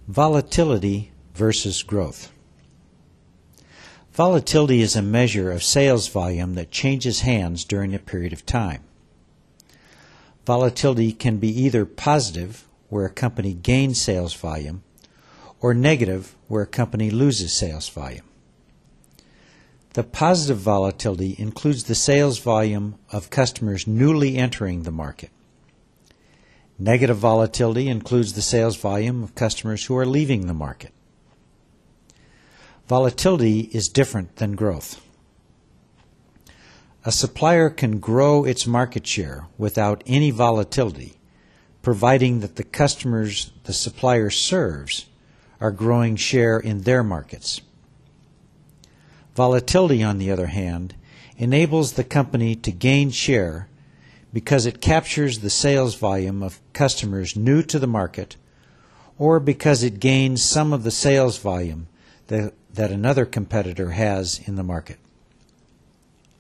Volatility versus growth. Volatility is a measure of sales volume that changes hands during a period of time. Volatility can be either positive, where a company gains sales volume, or negative, where a company loses sales volume. The positive volatility includes the sales volume of customers newly entering the market. Negative volatility includes the sales volume of customers who are leaving the market. Volatility is different than growth. A supplier can grow its market share without any volatility, providing that the customers the supplier serves are growing share in their markets. Volatility, on the other hand, enables the company to gain share because it captures the sales volume of customers new to the market, or because it gains some of the sales volume that another competitor has in the market.